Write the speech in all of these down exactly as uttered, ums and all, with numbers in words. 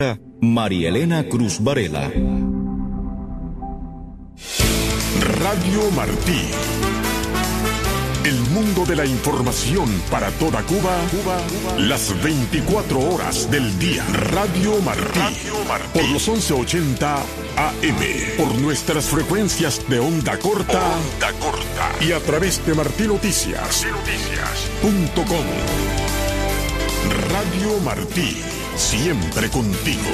María Elena Cruz Varela. Radio Martí. El mundo de la información para toda Cuba, Cuba, las veinticuatro horas del día. Radio Martí. Radio Martí. Por los once ochenta A M. Por nuestras frecuencias de onda corta. Onda corta. Y a través de Martí Noticias. Noticias punto com. Radio Martí. Siempre contigo.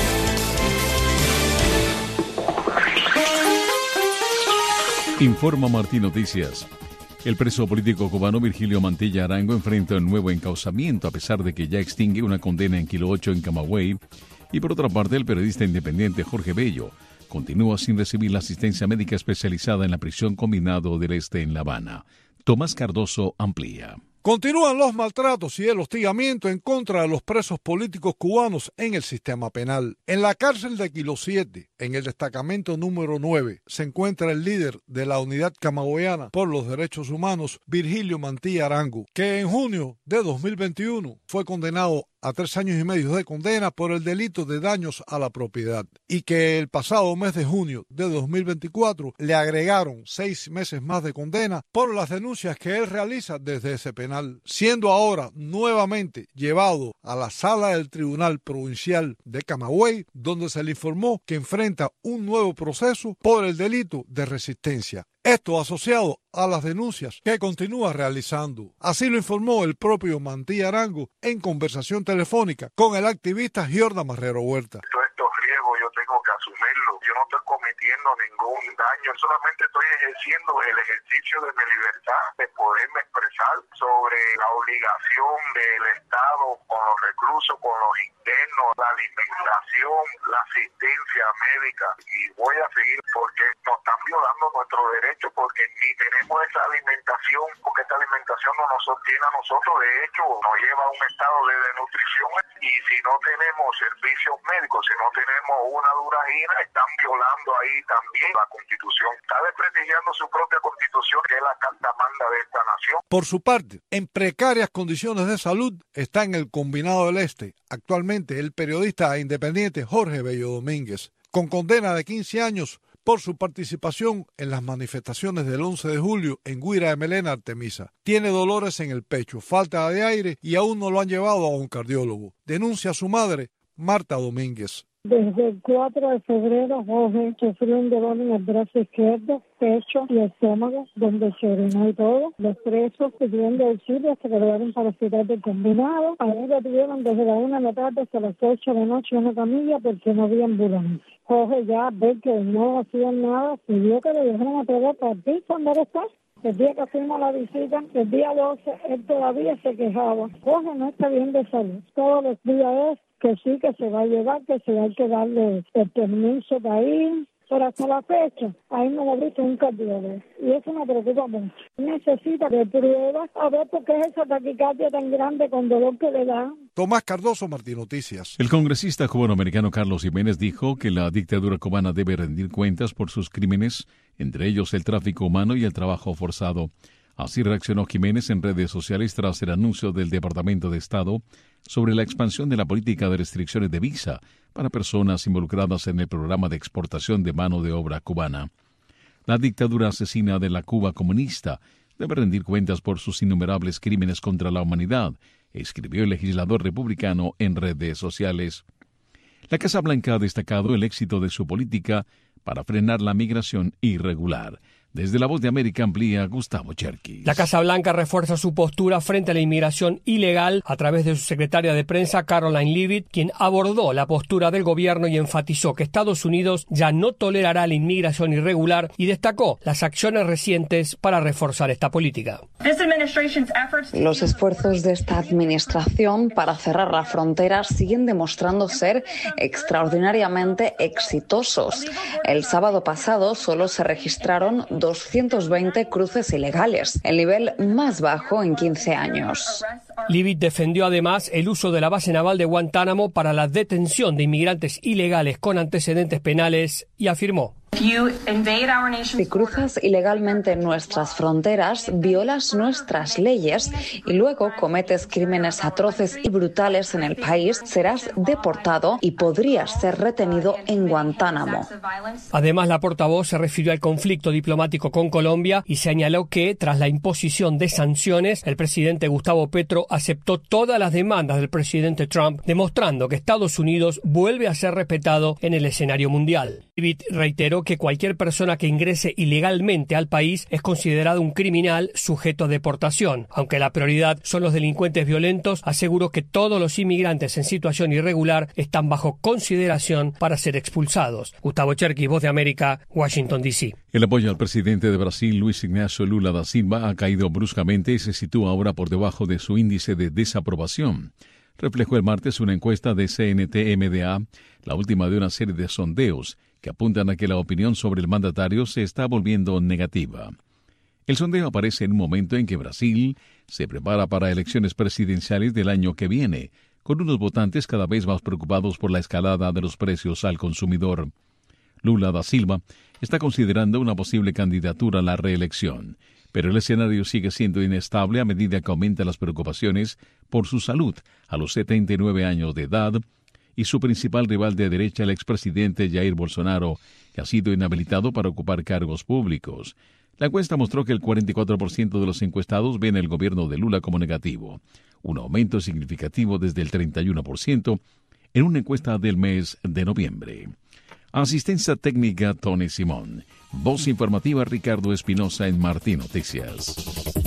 Informa Martí Noticias. El preso político cubano Virgilio Mantilla Arango enfrenta un nuevo encauzamiento a pesar de que ya extingue una condena en Kilo ocho en Camagüey. Y por otra parte, el periodista independiente Jorge Bello continúa sin recibir la asistencia médica especializada en la prisión Combinado del Este en La Habana. Tomás Cardoso amplía. Continúan los maltratos y el hostigamiento en contra de los presos políticos cubanos en el sistema penal. En la cárcel de Kilo siete, en el destacamento número nueve, se encuentra el líder de la Unidad Camagüeyana por los Derechos Humanos, Virgilio Mantilla Arango, que en junio de dos mil veintiuno fue condenado a tres años y medio de condena por el delito de daños a la propiedad y que el pasado mes de junio de dos mil veinticuatro le agregaron seis meses más de condena por las denuncias que él realiza desde ese penal, siendo ahora nuevamente llevado a la sala del Tribunal Provincial de Camagüey, donde se le informó que enfrenta un nuevo proceso por el delito de resistencia. Esto asociado a las denuncias que continúa realizando. Así lo informó el propio Mantilla Arango en conversación telefónica con el activista Giorda Marrero Huerta. Todos estos riesgos yo tengo que asumirlo. Yo no estoy cometiendo ningún daño, solamente estoy ejerciendo el ejercicio de mi libertad de poderme expresar sobre la obligación del Estado con los reclusos, con los internos, la alimentación, la asistencia médica, y voy a seguir porque nos están violando nuestros derechos, porque ni tenemos esa alimentación, porque esta alimentación no nos sostiene a nosotros, de hecho nos lleva a un estado de desnutrición, y si no tenemos servicios médicos, si no tenemos una duragina, están violando ahí también la Constitución, está desprestigiando su propia Constitución, que es la carta magna de esta nación. Por su parte, en precarias condiciones de salud está en el Combinado del Este actualmente el periodista independiente Jorge Bello Domínguez, con condena de quince años por su participación en las manifestaciones del once de julio en Guira de Melena, Artemisa. Tiene dolores en el pecho, falta de aire y aún no lo han llevado a un cardiólogo. Denuncia a su madre, Marta Domínguez. Desde el cuatro de febrero, Jorge sufrió un dolor en el brazo izquierdo, pecho y estómago, donde se orinó y todo. Los presos pidiendo auxilio se quedaron para el hospital del Combinado. Ahí lo tuvieron desde la una de la tarde hasta las ocho de la noche en una camilla porque no había ambulancia. Jorge ya ve que no hacían nada, pidió que le dejaran a traer partir cuando él está. El día que fuimos a la visita, el día doce, él todavía se quejaba. Jorge no está bien de salud. Todos los días es que sí, que se va a llevar, que se va a que darle el permiso para ir. Pero hasta la fecha, ahí no lo ha visto un cardiólogo. Y eso me preocupa mucho. Necesita de pruebas a ver por qué es esa taquicardia tan grande con dolor que le da. Tomás Cardoso, Martí Noticias. El congresista cubano-americano Carlos Jiménez dijo que la dictadura cubana debe rendir cuentas por sus crímenes, entre ellos el tráfico humano y el trabajo forzado. Así reaccionó Jiménez en redes sociales tras el anuncio del Departamento de Estado sobre la expansión de la política de restricciones de visa para personas involucradas en el programa de exportación de mano de obra cubana. La dictadura asesina de la Cuba comunista debe rendir cuentas por sus innumerables crímenes contra la humanidad, escribió el legislador republicano en redes sociales. La Casa Blanca ha destacado el éxito de su política para frenar la migración irregular. Desde La Voz de América amplía Gustavo Cherkis. La Casa Blanca refuerza su postura frente a la inmigración ilegal a través de su secretaria de prensa Caroline Leavitt, quien abordó la postura del gobierno y enfatizó que Estados Unidos ya no tolerará la inmigración irregular y destacó las acciones recientes para reforzar esta política. Los esfuerzos de esta administración para cerrar la frontera siguen demostrando ser extraordinariamente exitosos. El sábado pasado solo se registraron doscientos veinte cruces ilegales, el nivel más bajo en quince años. Leavitt defendió además el uso de la base naval de Guantánamo para la detención de inmigrantes ilegales con antecedentes penales y afirmó: Si cruzas ilegalmente nuestras fronteras, violas nuestras leyes y luego cometes crímenes atroces y brutales en el país, serás deportado y podrías ser retenido en Guantánamo. Además, la portavoz se refirió al conflicto diplomático con Colombia y señaló que, tras la imposición de sanciones, el presidente Gustavo Petro aceptó todas las demandas del presidente Trump, demostrando que Estados Unidos vuelve a ser respetado en el escenario mundial. Leavitt reiteró que cualquier persona que ingrese ilegalmente al país es considerado un criminal sujeto a deportación. Aunque la prioridad son los delincuentes violentos, aseguró que todos los inmigrantes en situación irregular están bajo consideración para ser expulsados. Gustavo Cherkis, Voz de América, Washington, D C. El apoyo al presidente de Brasil, Luis Ignacio Lula da Silva, ha caído bruscamente y se sitúa ahora por debajo de su índice de desaprobación. Reflejó el martes una encuesta de C N T M D A, la última de una serie de sondeos que apuntan a que la opinión sobre el mandatario se está volviendo negativa. El sondeo aparece en un momento en que Brasil se prepara para elecciones presidenciales del año que viene, con unos votantes cada vez más preocupados por la escalada de los precios al consumidor. Lula da Silva está considerando una posible candidatura a la reelección, pero el escenario sigue siendo inestable a medida que aumentan las preocupaciones por su salud a los setenta y nueve años de edad y su principal rival de derecha, el expresidente Jair Bolsonaro, que ha sido inhabilitado para ocupar cargos públicos. La encuesta mostró que el cuarenta y cuatro por ciento de los encuestados ven el gobierno de Lula como negativo, un aumento significativo desde el treinta y uno por ciento en una encuesta del mes de noviembre. Asistencia técnica Tony Simón. Voz informativa Ricardo Espinosa en Martí Noticias.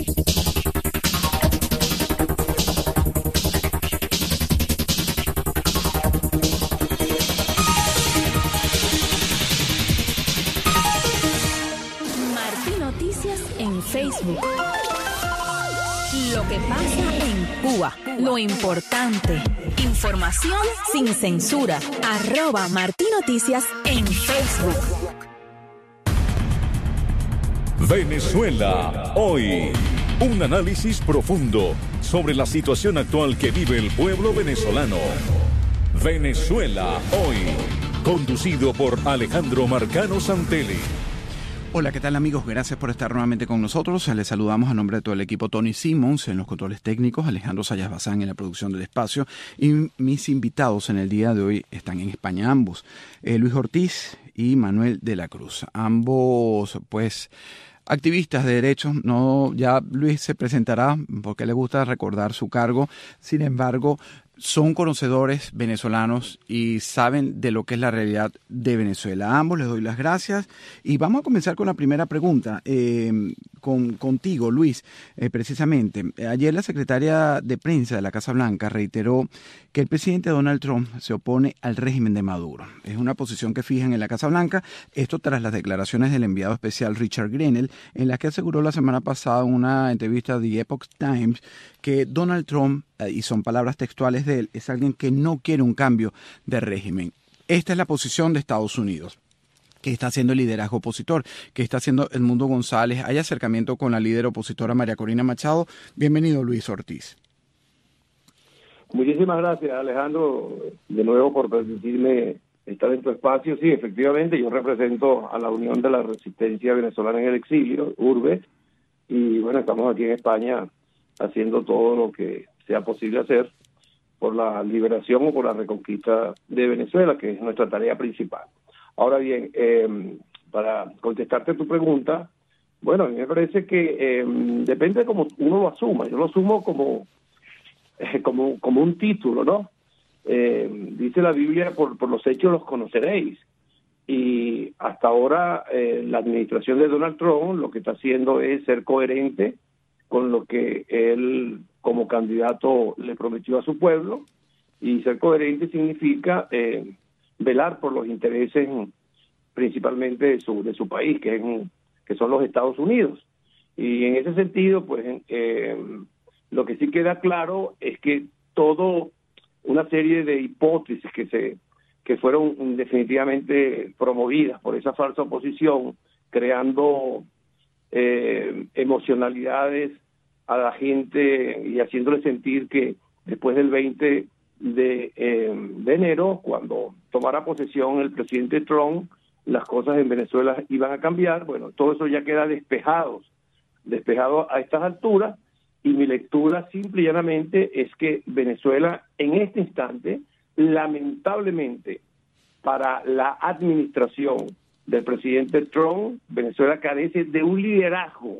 Martí Noticias en Facebook. Lo que pasa en Cuba, lo importante. Información sin censura. Arroba Martí Noticias en Facebook. Venezuela hoy. Un análisis profundo sobre la situación actual que vive el pueblo venezolano. Venezuela hoy. Conducido por Alejandro Marcano Santelli. Hola, ¿qué tal amigos? Gracias por estar nuevamente con nosotros. Les saludamos a nombre de todo el equipo Tony Simmons en los controles técnicos, Alejandro Sayas Bazán en la producción del espacio y mis invitados en el día de hoy están en España ambos, eh, Luis Ortiz y Manuel de la Cruz. Ambos pues activistas de derechos. No, ya Luis se presentará porque le gusta recordar su cargo. Sin embargo, son conocedores venezolanos y saben de lo que es la realidad de Venezuela. A ambos les doy las gracias y vamos a comenzar con la primera pregunta. Eh, con, contigo, Luis, eh, precisamente. Ayer la secretaria de prensa de la Casa Blanca reiteró que el presidente Donald Trump se opone al régimen de Maduro. Es una posición que fijan en la Casa Blanca, esto tras las declaraciones del enviado especial Richard Grenell, en las que aseguró la semana pasada en una entrevista de The Epoch Times que Donald Trump, y son palabras textuales de él, es alguien que no quiere un cambio de régimen. Esta es la posición de Estados Unidos. ¿Qué está haciendo el liderazgo opositor? ¿Qué está haciendo Edmundo González? ¿Hay acercamiento con la líder opositora María Corina Machado? Bienvenido, Luis Ortiz. Muchísimas gracias, Alejandro, de nuevo por permitirme estar en tu espacio. Sí, efectivamente, yo represento a la Unión de la Resistencia Venezolana en el Exilio, URBE, y bueno, estamos aquí en España haciendo todo lo que sea posible hacer por la liberación o por la reconquista de Venezuela, que es nuestra tarea principal. Ahora bien, eh, para contestarte tu pregunta, bueno, a mí me parece que eh, depende de cómo uno lo asuma. Yo lo asumo como, eh, como, como un título, ¿no? Eh, dice la Biblia, por, por los hechos los conoceréis. Y hasta ahora eh, la administración de Donald Trump lo que está haciendo es ser coherente con lo que él como candidato le prometió a su pueblo, y ser coherente significa eh, velar por los intereses principalmente de su de su país, que, es, que son los Estados Unidos. Y en ese sentido, pues eh, lo que sí queda claro es que todo una serie de hipótesis que se que fueron definitivamente promovidas por esa falsa oposición, creando eh, emocionalidades a la gente y haciéndole sentir que después del veinte de, eh, de enero, cuando tomara posesión el presidente Trump, las cosas en Venezuela iban a cambiar. Bueno, todo eso ya queda despejado, despejado a estas alturas, y mi lectura simple y llanamente es que Venezuela en este instante, lamentablemente para la administración del presidente Trump, Venezuela carece de un liderazgo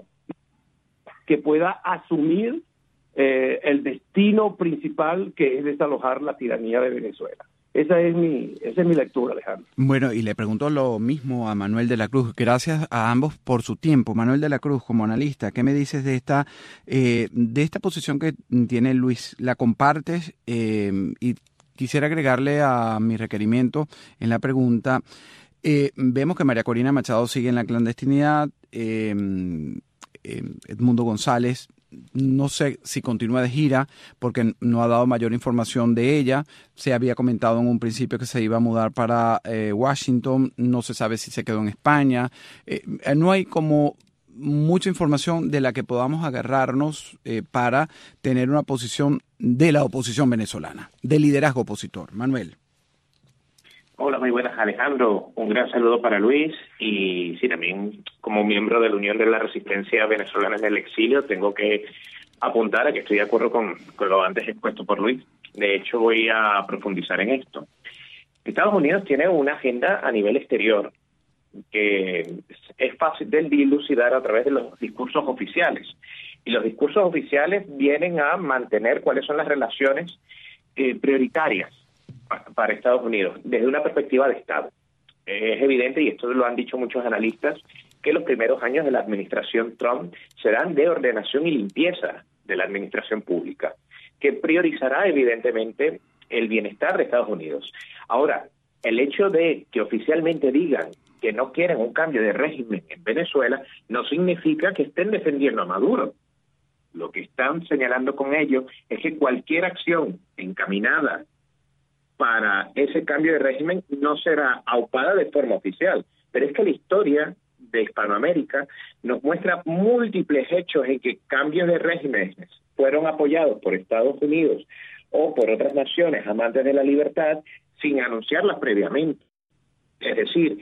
que pueda asumir eh, el destino principal, que es desalojar la tiranía de Venezuela. Esa es mi, esa es mi lectura, Alejandro. Bueno, y le pregunto lo mismo a Manuel de la Cruz. Gracias a ambos por su tiempo. Manuel de la Cruz, como analista, ¿qué me dices de esta eh, de esta posición que tiene Luis? ¿La compartes? Eh, y quisiera agregarle a mi requerimiento en la pregunta. Eh, vemos que María Corina Machado sigue en la clandestinidad. Eh, eh, Edmundo González, no sé si continúa de gira porque no ha dado mayor información de ella. Se había comentado en un principio que se iba a mudar para eh, Washington. No se sabe si se quedó en España. Eh, no hay como mucha información de la que podamos agarrarnos eh, para tener una posición de la oposición venezolana, de liderazgo opositor. Manuel. Hola, muy buenas, Alejandro. Un gran saludo para Luis. Y sí, también como miembro de la Unión de la Resistencia Venezolana en el Exilio, tengo que apuntar a que estoy de acuerdo con, con lo antes expuesto por Luis. De hecho, voy a profundizar en esto. Estados Unidos tiene una agenda a nivel exterior que es fácil de dilucidar a través de los discursos oficiales. Y los discursos oficiales vienen a mantener cuáles son las relaciones eh, prioritarias para Estados Unidos, desde una perspectiva de Estado. Es evidente, y esto lo han dicho muchos analistas, que los primeros años de la administración Trump serán de ordenación y limpieza de la administración pública, que priorizará evidentemente el bienestar de Estados Unidos. Ahora, el hecho de que oficialmente digan que no quieren un cambio de régimen en Venezuela no significa que estén defendiendo a Maduro. Lo que están señalando con ello es que cualquier acción encaminada para ese cambio de régimen no será aupada de forma oficial. Pero es que la historia de Hispanoamérica nos muestra múltiples hechos en que cambios de regímenes fueron apoyados por Estados Unidos o por otras naciones amantes de la libertad sin anunciarlas previamente. Es decir,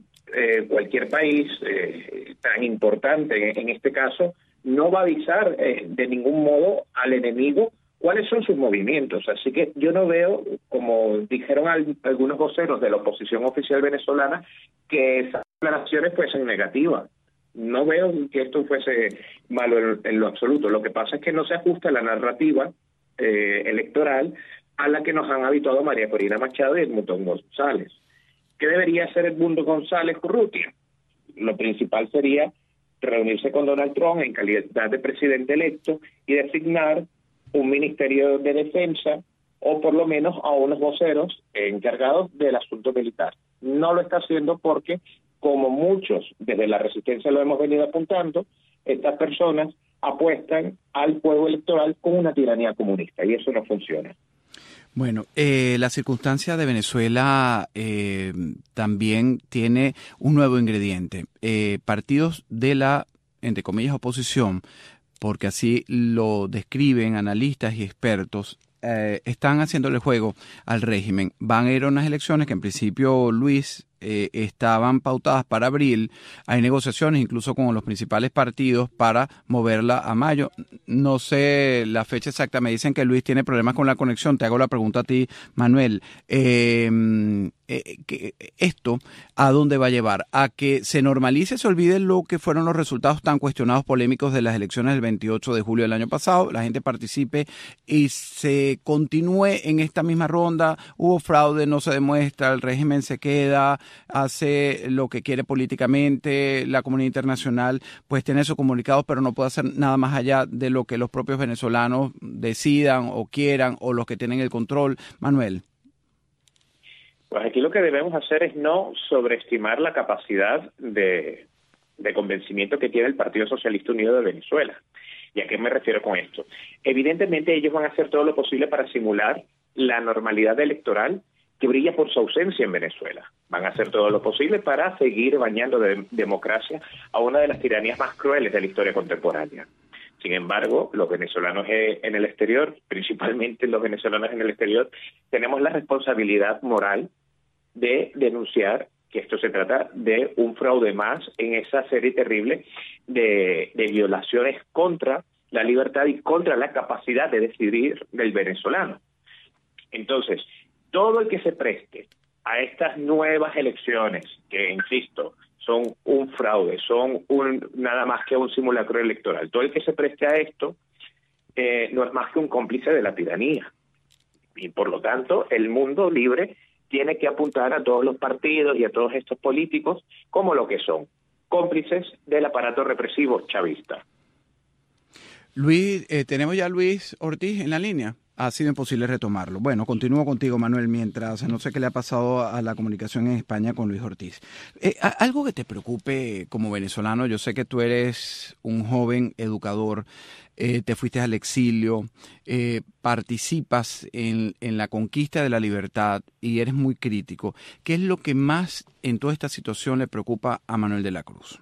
eh, cualquier país eh, tan importante en, en este caso no va a avisar eh, de ningún modo al enemigo cuáles son sus movimientos. Así que yo no veo, como dijeron al, algunos voceros de la oposición oficial venezolana, que esas declaraciones fuesen negativas. No veo que esto fuese malo en, en lo absoluto. Lo que pasa es que no se ajusta la narrativa eh, electoral a la que nos han habituado María Corina Machado y Edmundo González. ¿Qué debería hacer Edmundo González Urrutia? Lo principal sería reunirse con Donald Trump en calidad de presidente electo y designar un ministerio de defensa o por lo menos a unos voceros encargados del asunto militar. No lo está haciendo porque, como muchos desde la resistencia lo hemos venido apuntando, estas personas apuestan al juego electoral con una tiranía comunista y eso no funciona. Bueno, eh, la circunstancia de Venezuela eh, también tiene un nuevo ingrediente. Eh, partidos de la, entre comillas, oposición, porque así lo describen analistas y expertos, eh, están haciéndole juego al régimen. Van a ir a unas elecciones que en principio, Luis, eh, estaban pautadas para abril. Hay negociaciones incluso con los principales partidos para moverla a mayo. No sé la fecha exacta, me dicen que Luis tiene problemas con la conexión. Te hago la pregunta a ti, Manuel. Eh, eh, que ¿Esto a dónde va a llevar? ¿A que se normalice, se olvide lo que fueron los resultados tan cuestionados, polémicos de las elecciones del veintiocho de julio del año pasado? La gente participe y se continúe en esta misma ronda. Hubo fraude, no se demuestra, el régimen se queda, hace lo que quiere políticamente, la comunidad internacional pues tiene sus comunicados, pero no puede hacer nada más allá de lo que los propios venezolanos decidan o quieran o los que tienen el control. Manuel. Pues aquí lo que debemos hacer es no sobreestimar la capacidad de, de convencimiento que tiene el Partido Socialista Unido de Venezuela. ¿Y a qué me refiero con esto? Evidentemente ellos van a hacer todo lo posible para simular la normalidad electoral que brilla por su ausencia en Venezuela. Van a hacer todo lo posible para seguir bañando de democracia a una de las tiranías más crueles de la historia contemporánea. Sin embargo, los venezolanos en el exterior, principalmente los venezolanos en el exterior, tenemos la responsabilidad moral de denunciar que esto se trata de un fraude más en esa serie terrible de, de violaciones contra la libertad y contra la capacidad de decidir del venezolano. Entonces, todo el que se preste a estas nuevas elecciones, que insisto, son un fraude, son un nada más que un simulacro electoral, todo el que se preste a esto eh, no es más que un cómplice de la tiranía. Y por lo tanto, el mundo libre tiene que apuntar a todos los partidos y a todos estos políticos como lo que son, cómplices del aparato represivo chavista. Luis, eh, tenemos ya a Luis Ortiz en la línea. Ha sido imposible retomarlo. Bueno, continúo contigo, Manuel, mientras no sé qué le ha pasado a la comunicación en España con Luis Ortiz. Eh, algo que te preocupe como venezolano, yo sé que tú eres un joven educador, eh, te fuiste al exilio, eh, participas en, en la conquista de la libertad y eres muy crítico. ¿Qué es lo que más en toda esta situación le preocupa a Manuel de la Cruz?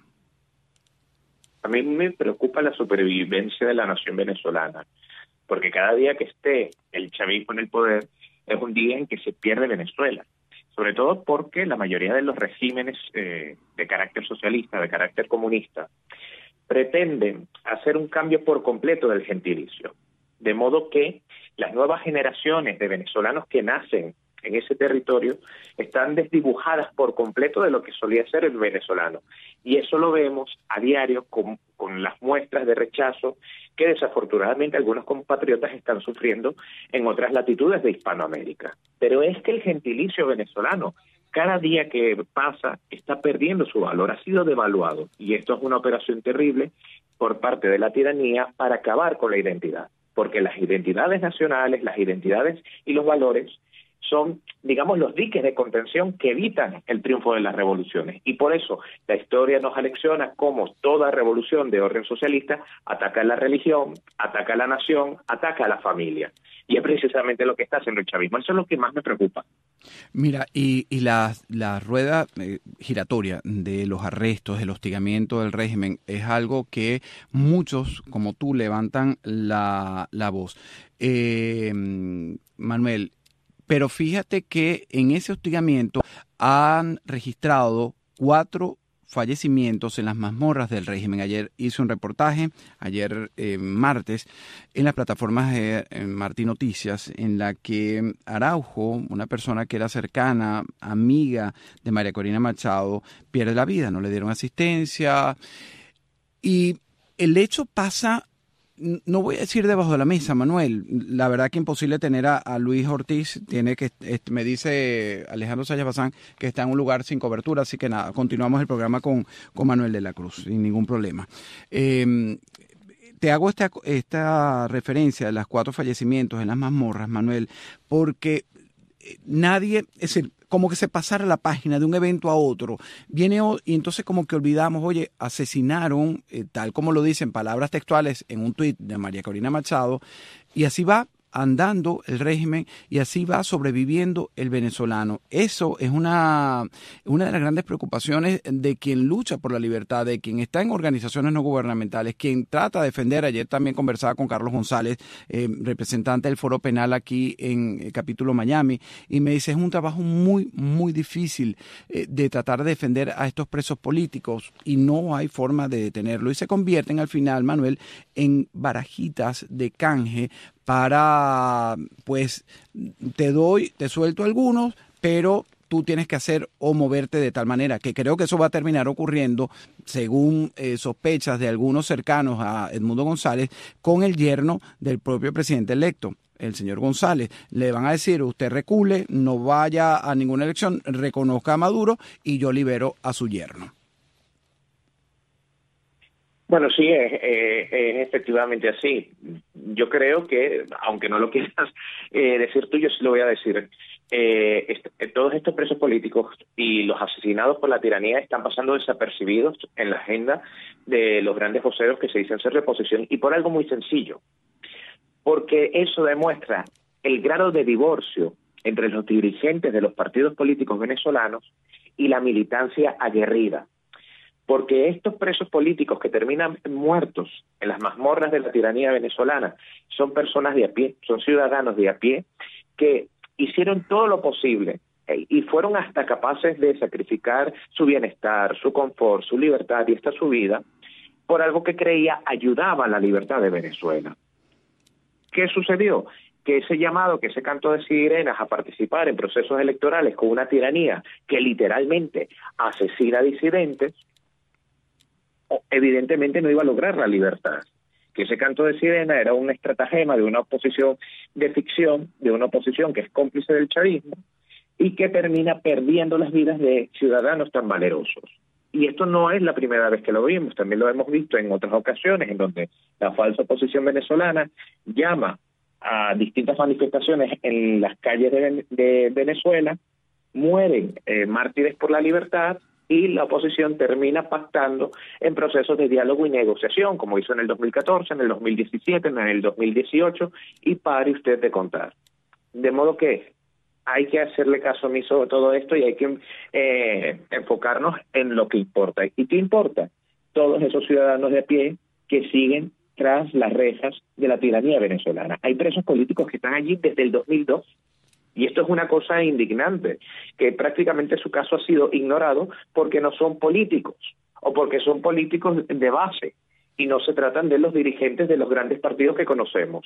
A mí me preocupa la supervivencia de la nación venezolana, porque cada día que esté el chavismo en el poder es un día en que se pierde Venezuela, sobre todo porque la mayoría de los regímenes eh, de carácter socialista, de carácter comunista, pretenden hacer un cambio por completo del gentilicio, de modo que las nuevas generaciones de venezolanos que nacen en ese territorio están desdibujadas por completo de lo que solía ser el venezolano. Y eso lo vemos a diario con, con las muestras de rechazo que desafortunadamente algunos compatriotas están sufriendo en otras latitudes de Hispanoamérica. Pero es que el gentilicio venezolano, cada día que pasa, está perdiendo su valor, ha sido devaluado. Y esto es una operación terrible por parte de la tiranía para acabar con la identidad. Porque las identidades nacionales, las identidades y los valores son, digamos, los diques de contención que evitan el triunfo de las revoluciones. Y por eso la historia nos alecciona cómo toda revolución de orden socialista ataca a la religión, ataca a la nación, ataca a la familia. Y es precisamente lo que está haciendo el chavismo. Eso es lo que más me preocupa. Mira, y, y la, la rueda eh, giratoria de los arrestos, el hostigamiento del régimen, es algo que muchos, como tú, levantan la, la voz. Eh, Manuel, pero fíjate que en ese hostigamiento han registrado cuatro fallecimientos en las mazmorras del régimen. Ayer hice un reportaje, ayer eh, martes, en las plataformas de eh, Martí Noticias, en la que Araujo, una persona que era cercana, amiga de María Corina Machado, pierde la vida, no le dieron asistencia. Y el hecho pasa, no voy a decir debajo de la mesa, Manuel. La verdad que imposible tener a, a Luis Ortiz. Tiene que, este, me dice Alejandro Sayas Bazán que está en un lugar sin cobertura, así que nada, continuamos el programa con, con Manuel de la Cruz, sin ningún problema. Eh, te hago esta, esta referencia de los cuatro fallecimientos en las mazmorras, Manuel, porque nadie, es decir, como que se pasara la página de un evento a otro, viene y entonces como que olvidamos, oye, asesinaron, eh, tal como lo dicen palabras textuales en un tuit de María Corina Machado, y así va andando el régimen y así va sobreviviendo el venezolano. Eso es una, una de las grandes preocupaciones de quien lucha por la libertad, de quien está en organizaciones no gubernamentales, quien trata de defender. Ayer también conversaba con Carlos González, eh, representante del Foro Penal aquí en el capítulo Miami, y me dice, es un trabajo muy, muy difícil eh, de tratar de defender a estos presos políticos y no hay forma de detenerlo. Y se convierten al final, Manuel, en barajitas de canje para, pues, te doy, te suelto algunos, pero tú tienes que hacer o moverte de tal manera, que creo que eso va a terminar ocurriendo, según eh, sospechas de algunos cercanos a Edmundo González, con el yerno del propio presidente electo, el señor González. Le van a decir, usted recule, no vaya a ninguna elección, reconozca a Maduro y yo libero a su yerno. Bueno, sí, es, es, es efectivamente así. Yo creo que, aunque no lo quieras eh, decir tú, yo sí lo voy a decir. Eh, est- todos estos presos políticos y los asesinados por la tiranía están pasando desapercibidos en la agenda de los grandes voceros que se dicen ser de oposición, y por algo muy sencillo. Porque eso demuestra el grado de divorcio entre los dirigentes de los partidos políticos venezolanos y la militancia aguerrida. Porque estos presos políticos que terminan muertos en las mazmorras de la tiranía venezolana son personas de a pie, son ciudadanos de a pie que hicieron todo lo posible y fueron hasta capaces de sacrificar su bienestar, su confort, su libertad y hasta su vida por algo que creía ayudaba a la libertad de Venezuela. ¿Qué sucedió? Que ese llamado, que ese canto de sirenas a participar en procesos electorales con una tiranía que literalmente asesina a disidentes, evidentemente no iba a lograr la libertad. Que ese canto de sirena era un estratagema de una oposición de ficción, de una oposición que es cómplice del chavismo y que termina perdiendo las vidas de ciudadanos tan valerosos. Y esto no es la primera vez que lo vimos, también lo hemos visto en otras ocasiones en donde la falsa oposición venezolana llama a distintas manifestaciones en las calles de, de Venezuela, mueren eh, mártires por la libertad y la oposición termina pactando en procesos de diálogo y negociación, como hizo en el dos mil catorce, en el dos mil diecisiete, en el dos mil dieciocho, y pare usted de contar. De modo que hay que hacerle caso omiso a todo esto y hay que eh, enfocarnos en lo que importa. ¿Y qué importa? Todos esos ciudadanos de a pie que siguen tras las rejas de la tiranía venezolana. Hay presos políticos que están allí desde el dos mil dos. Y esto es una cosa indignante, que prácticamente su caso ha sido ignorado porque no son políticos o porque son políticos de base y no se tratan de los dirigentes de los grandes partidos que conocemos.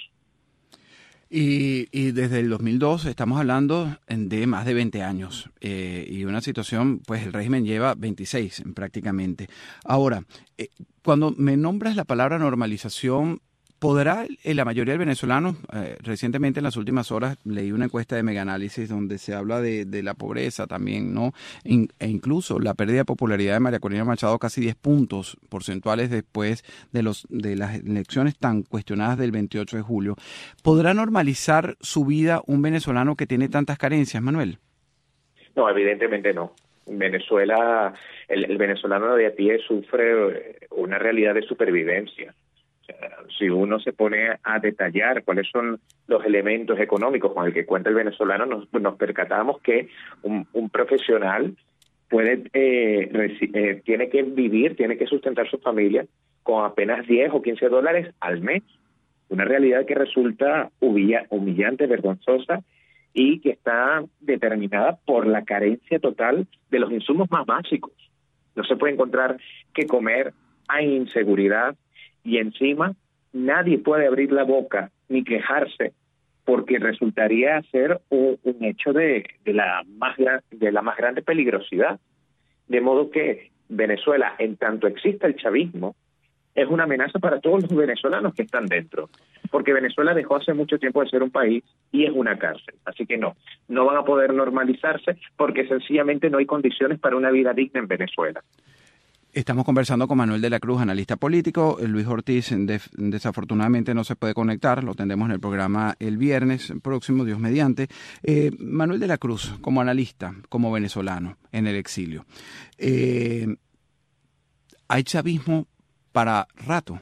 Y, y desde el dos mil dos estamos hablando de más de veinte años eh, y una situación, pues el régimen lleva veintiséis prácticamente. Ahora, eh, cuando me nombras la palabra normalización, ¿podrá la mayoría de venezolanos, eh, recientemente en las últimas horas leí una encuesta de Megaanálisis donde se habla de, de la pobreza también, ¿no? In, e incluso la pérdida de popularidad de María Corina Machado, casi diez puntos porcentuales después de los de las elecciones tan cuestionadas del veintiocho de julio. ¿Podrá normalizar su vida un venezolano que tiene tantas carencias, Manuel? No, evidentemente no. Venezuela, el, el venezolano de a pie sufre una realidad de supervivencia. Si uno se pone a detallar cuáles son los elementos económicos con el que cuenta el venezolano, nos, nos percatamos que un, un profesional puede eh, reci- eh, tiene que vivir, tiene que sustentar su familia con apenas diez o quince dólares al mes. Una realidad que resulta humilla- humillante, vergonzosa y que está determinada por la carencia total de los insumos más básicos. No se puede encontrar qué comer, hay inseguridad, y encima nadie puede abrir la boca ni quejarse porque resultaría ser un, un hecho de, de, la más gran, de la más grande peligrosidad. De modo que Venezuela, en tanto exista el chavismo, es una amenaza para todos los venezolanos que están dentro. Porque Venezuela dejó hace mucho tiempo de ser un país y es una cárcel. Así que no, no van a poder normalizarse porque sencillamente no hay condiciones para una vida digna en Venezuela. Estamos conversando con Manuel de la Cruz, analista político. Luis Ortiz de, desafortunadamente no se puede conectar, lo tendremos en el programa el viernes próximo, Dios mediante. Eh, Manuel de la Cruz, como analista, como venezolano en el exilio, eh, ¿hay chavismo para rato?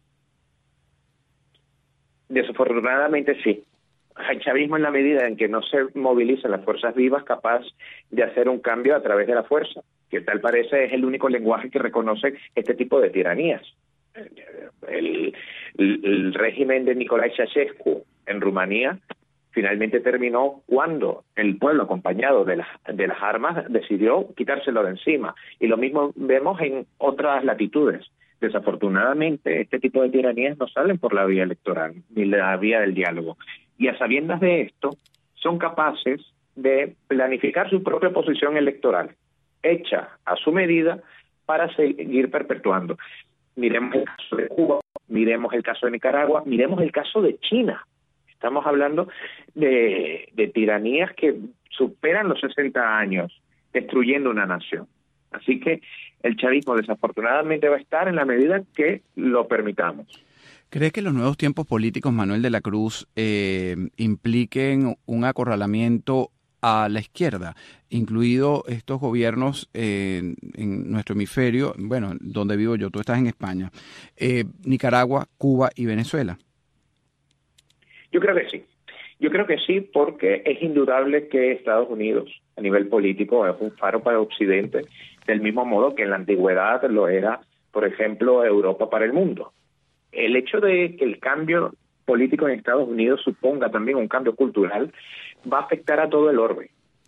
Desafortunadamente sí. Hay chavismo en la medida en que no se movilizan las fuerzas vivas capaz de hacer un cambio a través de la fuerza, que tal parece es el único lenguaje que reconoce este tipo de tiranías. El, el, el régimen de Nicolae Ceausescu en Rumanía finalmente terminó cuando el pueblo, acompañado de las, de las armas, decidió quitárselo de encima. Y lo mismo vemos en otras latitudes. Desafortunadamente, este tipo de tiranías no salen por la vía electoral, ni la vía del diálogo. Y a sabiendas de esto, son capaces de planificar su propia posición electoral, hecha a su medida para seguir perpetuando. Miremos el caso de Cuba, miremos el caso de Nicaragua, miremos el caso de China. Estamos hablando de, de tiranías que superan los sesenta años, destruyendo una nación. Así que el chavismo desafortunadamente va a estar en la medida que lo permitamos. ¿Cree que los nuevos tiempos políticos, Manuel de la Cruz, eh, impliquen un acorralamiento a la izquierda, incluido estos gobiernos eh, en nuestro hemisferio, bueno, donde vivo yo, tú estás en España, eh, Nicaragua, Cuba y Venezuela? Yo creo que sí. Yo creo que sí, porque es indudable que Estados Unidos, a nivel político, es un faro para Occidente, del mismo modo que en la antigüedad lo era, por ejemplo, Europa para el mundo. El hecho de que el cambio político en Estados Unidos suponga también un cambio cultural va a afectar a todo el orbe.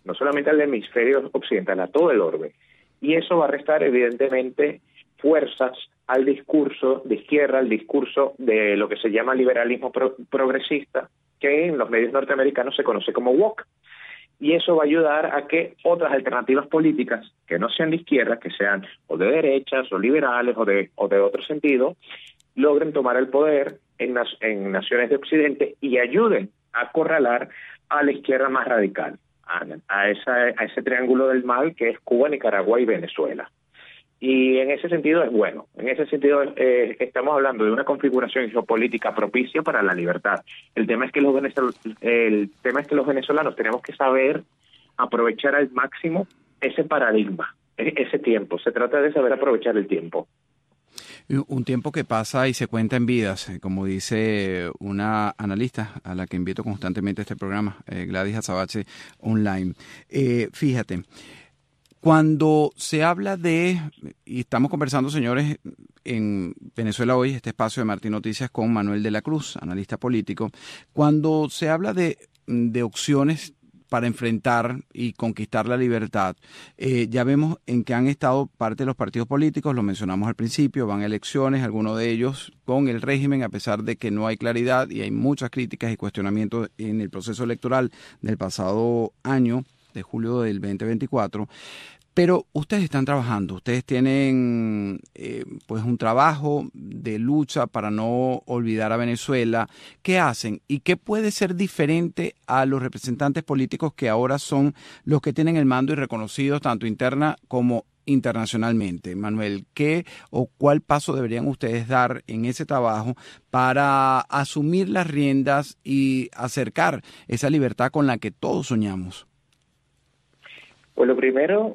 no solamente al hemisferio occidental, a todo el orbe. Y eso va a restar evidentemente fuerzas al discurso de izquierda, al discurso de lo que se llama liberalismo pro- progresista, que en los medios norteamericanos se conoce como woke. Y eso va a ayudar a que otras alternativas políticas que no sean de izquierda, que sean o de derechas o liberales o de, o de otro sentido, logren tomar el poder en, en naciones de Occidente y ayuden a acorralar a la izquierda más radical, a, a, esa, a ese triángulo del mal que es Cuba, Nicaragua y Venezuela. Y en ese sentido es bueno, en ese sentido eh, estamos hablando de una configuración geopolítica propicia para la libertad. El tema es que los venezol- el tema es que los venezolanos tenemos que saber aprovechar al máximo ese paradigma, ese tiempo. Se trata de saber aprovechar el tiempo. Un tiempo que pasa y se cuenta en vidas, como dice una analista a la que invito constantemente a este programa, eh, Gladys Azabache Online. Eh, fíjate, cuando se habla de, y estamos conversando, señores, en Venezuela Hoy, este espacio de Martín Noticias con Manuel de la Cruz, analista político, cuando se habla de, de opciones para enfrentar y conquistar la libertad, eh, ya vemos en que han estado parte de los partidos políticos, lo mencionamos al principio, van a elecciones, algunos de ellos con el régimen, a pesar de que no hay claridad y hay muchas críticas y cuestionamientos en el proceso electoral del pasado año, de julio del veinte veinticuatro, pero ustedes están trabajando, ustedes tienen eh, pues un trabajo de lucha para no olvidar a Venezuela. ¿Qué hacen y qué puede ser diferente a los representantes políticos que ahora son los que tienen el mando y reconocidos tanto interna como internacionalmente? Manuel, ¿qué o cuál paso deberían ustedes dar en ese trabajo para asumir las riendas y acercar esa libertad con la que todos soñamos? Pues lo primero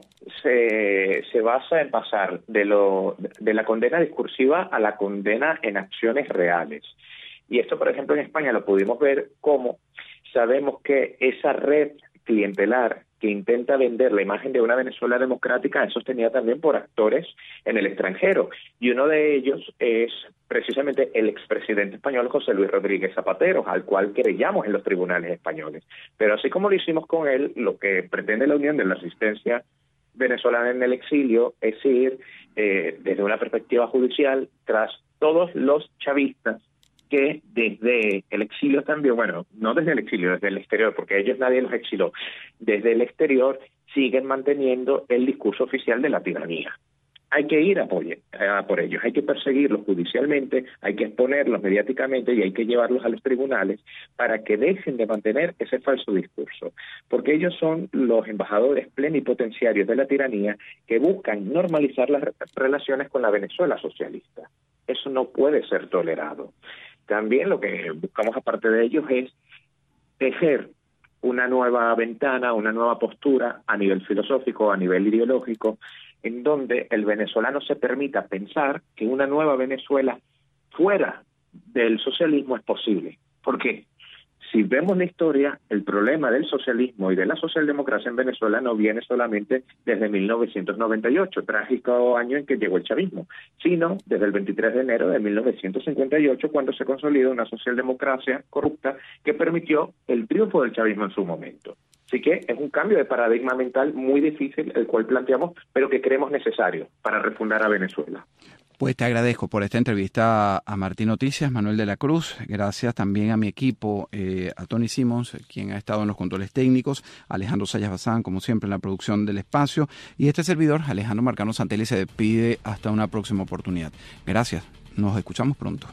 se, se basa en pasar de, lo, de la condena discursiva a la condena en acciones reales. Y esto, por ejemplo, en España lo pudimos ver como sabemos que esa red clientelar que intenta vender la imagen de una Venezuela democrática es sostenida también por actores en el extranjero. Y uno de ellos es precisamente el expresidente español José Luis Rodríguez Zapatero, al cual querellamos en los tribunales españoles. Pero así como lo hicimos con él, lo que pretende la Unión de la Resistencia Venezolana en el Exilio es ir eh, desde una perspectiva judicial tras todos los chavistas que desde el exilio también, bueno, no desde el exilio, desde el exterior, porque ellos nadie los exiló, desde el exterior siguen manteniendo el discurso oficial de la tiranía. Hay que ir a por, a por ellos, hay que perseguirlos judicialmente, hay que exponerlos mediáticamente y hay que llevarlos a los tribunales para que dejen de mantener ese falso discurso, porque ellos son los embajadores plenipotenciarios de la tiranía que buscan normalizar las relaciones con la Venezuela socialista. Eso no puede ser tolerado. También lo que buscamos aparte de ellos es tejer una nueva ventana, una nueva postura a nivel filosófico, a nivel ideológico, en donde el venezolano se permita pensar que una nueva Venezuela fuera del socialismo es posible. ¿Por qué? Si vemos la historia, el problema del socialismo y de la socialdemocracia en Venezuela no viene solamente desde mil novecientos noventa y ocho, trágico año en que llegó el chavismo, sino desde el veintitrés de enero de mil novecientos cincuenta y ocho, cuando se consolida una socialdemocracia corrupta que permitió el triunfo del chavismo en su momento. Así que es un cambio de paradigma mental muy difícil, el cual planteamos, pero que creemos necesario para refundar a Venezuela. Pues te agradezco por esta entrevista a Martín Noticias, Manuel de la Cruz. Gracias también a mi equipo, eh, a Tony Simmons, quien ha estado en los controles técnicos, Alejandro Sayas Bazán, como siempre, en la producción del espacio. Y este servidor, Alejandro Marcano Santelli, se despide hasta una próxima oportunidad. Gracias. Nos escuchamos pronto.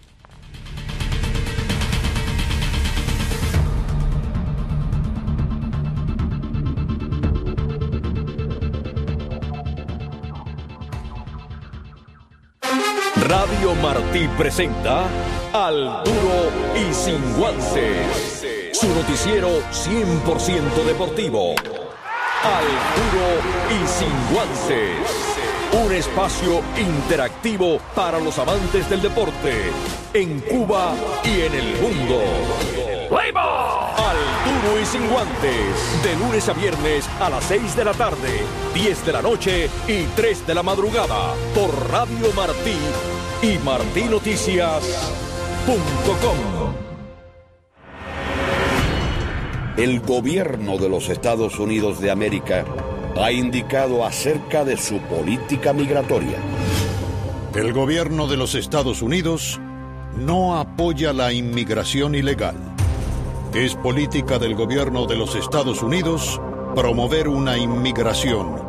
Radio Martí presenta Al Duro y Sin Guantes, su noticiero cien por ciento deportivo. Al Duro y Sin Guantes, un espacio interactivo para los amantes del deporte en Cuba y en el mundo. Al Duro y Sin Guantes, de lunes a viernes a las seis de la tarde, diez de la noche y tres de la madrugada, por Radio Martí y martí noticias punto com. el gobierno de los Estados Unidos de América ha indicado acerca de su política migratoria. El gobierno de los Estados Unidos no apoya la inmigración ilegal. Es política del gobierno de los Estados Unidos promover una inmigración